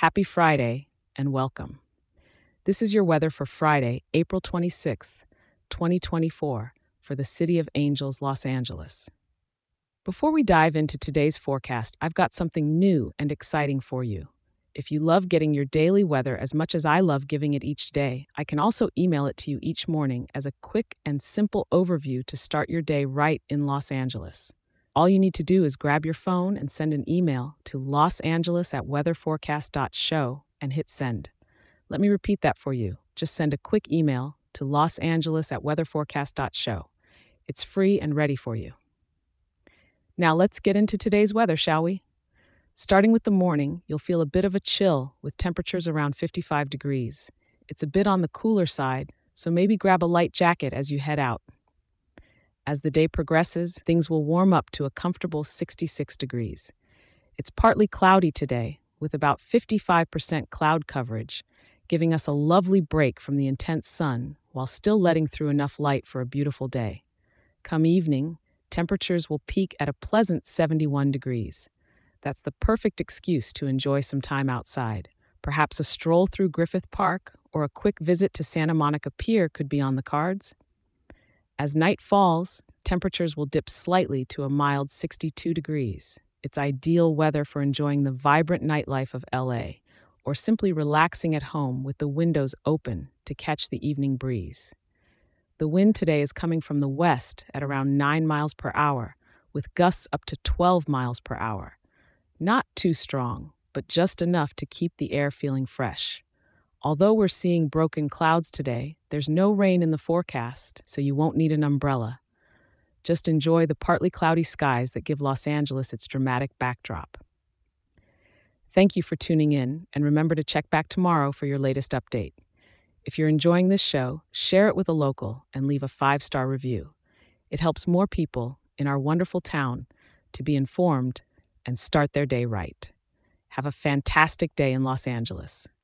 Happy Friday and welcome. This is your weather for Friday, April 26th, 2024, for the City of Angels, Los Angeles. Before we dive into today's forecast, I've got something new and exciting for you. If you love getting your daily weather as much as I love giving it each day, I can also email it to you each morning as a quick and simple overview to start your day right in Los Angeles. All you need to do is grab your phone and send an email to losangeles@weatherforecast.show and hit send. Let me repeat that for you. Just send a quick email to losangeles@weatherforecast.show. It's free and ready for you. Now let's get into today's weather, shall we? Starting with the morning, you'll feel a bit of a chill with temperatures around 55 degrees. It's a bit on the cooler side, so maybe grab a light jacket as you head out. As the day progresses, things will warm up to a comfortable 66 degrees. It's partly cloudy today, with about 55% cloud coverage, giving us a lovely break from the intense sun while still letting through enough light for a beautiful day. Come evening, temperatures will peak at a pleasant 71 degrees. That's the perfect excuse to enjoy some time outside. Perhaps a stroll through Griffith Park or a quick visit to Santa Monica Pier could be on the cards. As night falls, temperatures will dip slightly to a mild 62 degrees. It's ideal weather for enjoying the vibrant nightlife of LA or simply relaxing at home with the windows open to catch the evening breeze. The wind today is coming from the west at around 9 miles per hour, with gusts up to 12 miles per hour. Not too strong, but just enough to keep the air feeling fresh. Although we're seeing broken clouds today, there's no rain in the forecast, so you won't need an umbrella. Just enjoy the partly cloudy skies that give Los Angeles its dramatic backdrop. Thank you for tuning in, and remember to check back tomorrow for your latest update. If you're enjoying this show, share it with a local and leave a 5-star review. It helps more people in our wonderful town to be informed and start their day right. Have a fantastic day in Los Angeles.